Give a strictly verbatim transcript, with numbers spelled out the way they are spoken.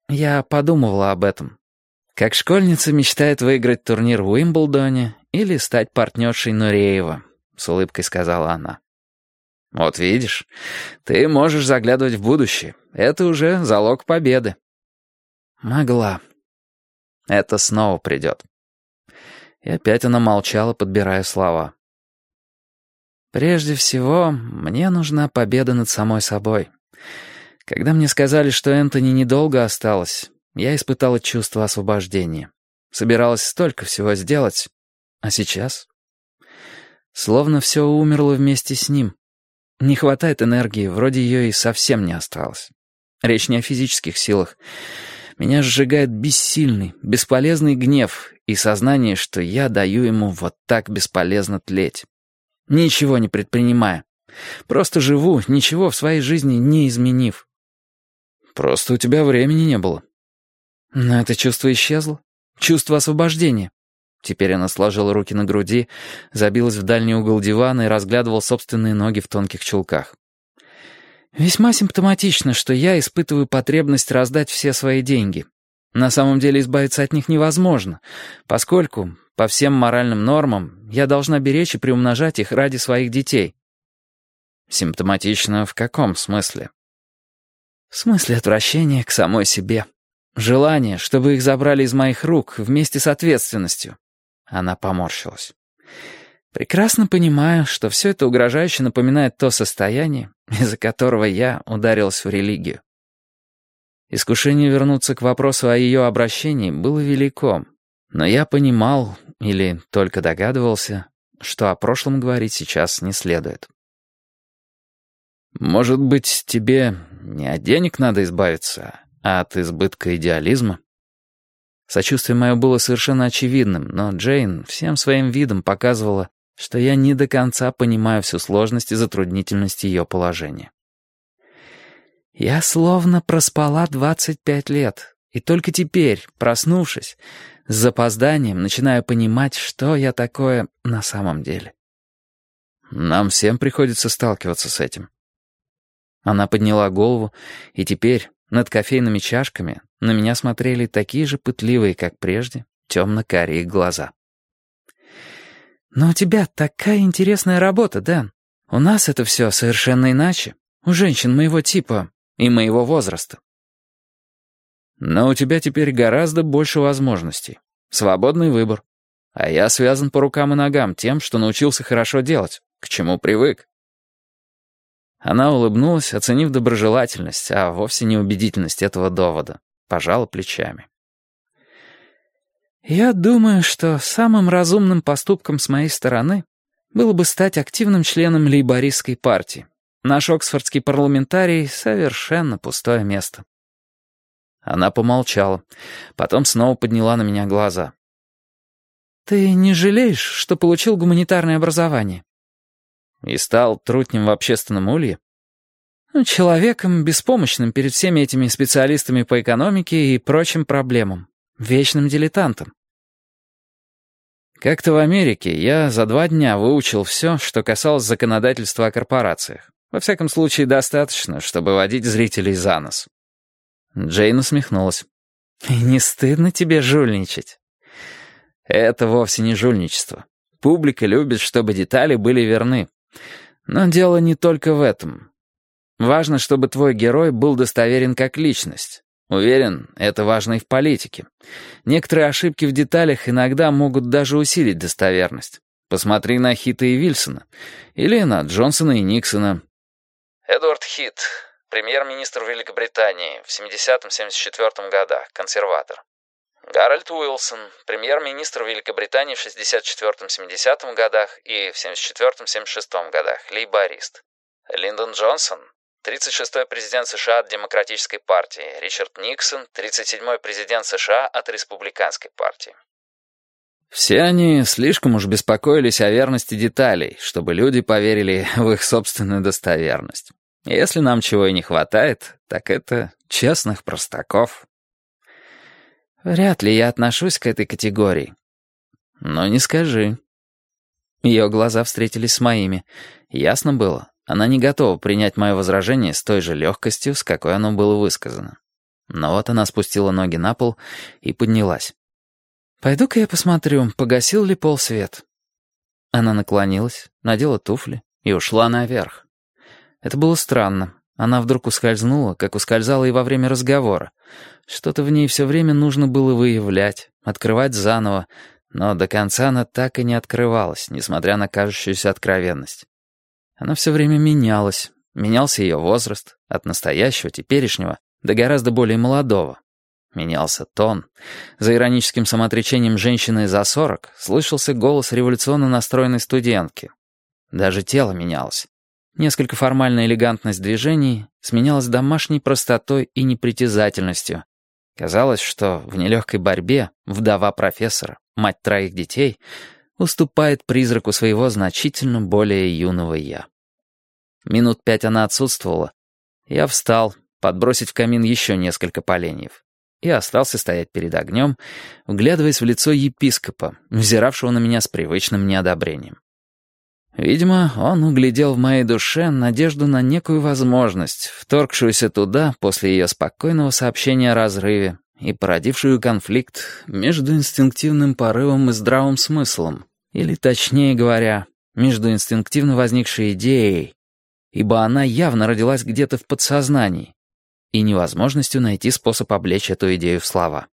Я подумывала об этом. Как школьница мечтает выиграть турнир в Уимблдоне или стать партнершей Нуреева, с улыбкой сказала она. Вот видишь, ты можешь заглядывать в будущее. Это уже залог победы. Могла. Это снова придет. И опять она молчала, подбирая слова. Прежде всего, мне нужна победа над самой собой. Когда мне сказали, что Энтони недолго осталось, я испытала чувство освобождения. Собиралась столько всего сделать. А сейчас? Словно все умерло вместе с ним. Не хватает энергии, вроде ее и совсем не осталось. Речь не о физических силах. Меня сжигает бессильный, бесполезный гнев и сознание, что я даю ему вот так бесполезно тлеть. Ничего не предпринимая. Просто живу, ничего в своей жизни не изменив. Просто у тебя времени не было. Но это чувство исчезло. Чувство освобождения. Теперь она сложила руки на груди, забилась в дальний угол дивана и разглядывала собственные ноги в тонких чулках. Весьма симптоматично, что я испытываю потребность раздать все свои деньги. На самом деле избавиться от них невозможно, поскольку, по всем моральным нормам, я должна беречь и приумножать их ради своих детей. Симптоматично в каком смысле? В смысле отвращения к самой себе. Желание, чтобы их забрали из моих рук вместе с ответственностью. Она поморщилась. Прекрасно понимаю, что все это угрожающе напоминает то состояние, из-за которого я ударилась в религию. Искушение вернуться к вопросу о ее обращении было велико, но я понимал, или только догадывался, что о прошлом говорить сейчас не следует. «Может быть, тебе не от денег надо избавиться, а от избытка идеализма?» Сочувствие мое было совершенно очевидным, но Джейн всем своим видом показывала, что я не до конца понимаю всю сложность и затруднительность ее положения. Я словно проспала двадцать пять лет, и только теперь, проснувшись, с запозданием начинаю понимать, что я такое на самом деле. Нам всем приходится сталкиваться с этим. Она подняла голову, и теперь над кофейными чашками на меня смотрели такие же пытливые, как прежде, темно-карие глаза. «Но у тебя такая интересная работа, Дэн. У нас это все совершенно иначе. У женщин моего типа и моего возраста». «Но у тебя теперь гораздо больше возможностей. Свободный выбор. А я связан по рукам и ногам тем, что научился хорошо делать, к чему привык». Она улыбнулась, оценив доброжелательность, а вовсе не убедительность этого довода. Пожала плечами. «Я думаю, что самым разумным поступком с моей стороны было бы стать активным членом лейбористской партии. Наш оксфордский парламентарий — совершенно пустое место». Она помолчала, потом снова подняла на меня глаза. «Ты не жалеешь, что получил гуманитарное образование?» И стал трутнем в общественном улье? Ну, человеком беспомощным перед всеми этими специалистами по экономике и прочим проблемам. Вечным дилетантом. Как-то в Америке я за два дня выучил все, что касалось законодательства о корпорациях. Во всяком случае, достаточно, чтобы водить зрителей за нос. Джейн усмехнулась. «И не стыдно тебе жульничать?» «Это вовсе не жульничество. Публика любит, чтобы детали были верны. Но дело не только в этом. Важно, чтобы твой герой был достоверен как личность. Уверен, это важно и в политике. Некоторые ошибки в деталях иногда могут даже усилить достоверность. Посмотри на Хита и Вильсона. Или на Джонсона и Никсона. Эдвард Хит, премьер-министр Великобритании в семидесятом-семьдесят четвёртом годах, консерватор. Гарольд Уилсон, премьер-министр Великобритании в шестьдесят четвёртом-семидесятом годах и в семьдесят четвёртом-семьдесят шестом годах, лейборист. Линдон Джонсон, тридцать шестой президент США от Демократической партии. Ричард Никсон, тридцать седьмой президент США от Республиканской партии. Все они слишком уж беспокоились о верности деталей, чтобы люди поверили в их собственную достоверность. Если нам чего и не хватает, так это честных простаков. Вряд ли я отношусь к этой категории. Но не скажи. Ее глаза встретились с моими. Ясно было, она не готова принять мое возражение с той же легкостью, с какой оно было высказано. Но вот она спустила ноги на пол и поднялась. «Пойду-ка я посмотрю, погасил ли пол свет». Она наклонилась, надела туфли и ушла наверх. Это было странно. Она вдруг ускользнула, как ускользала и во время разговора. Что-то в ней все время нужно было выявлять, открывать заново, но до конца она так и не открывалась, несмотря на кажущуюся откровенность. Она все время менялась. Менялся ее возраст, от настоящего, теперешнего, до гораздо более молодого. Менялся тон. За ироническим самоотречением женщины за сорок слышался голос революционно настроенной студентки. Даже тело менялось. Несколько формальная элегантность движений сменялась домашней простотой и непритязательностью. Казалось, что в нелегкой борьбе вдова профессора, мать троих детей, уступает призраку своего значительно более юного «я». Минут пять она отсутствовала. Я встал, подбросить в камин еще несколько поленьев, и остался стоять перед огнем, вглядываясь в лицо епископа, взиравшего на меня с привычным неодобрением. Видимо, он углядел в моей душе надежду на некую возможность, вторгшуюся туда после ее спокойного сообщения о разрыве и породившую конфликт между инстинктивным порывом и здравым смыслом, или, точнее говоря, между инстинктивно возникшей идеей, ибо она явно родилась где-то в подсознании, и невозможностью найти способ облечь эту идею в слова.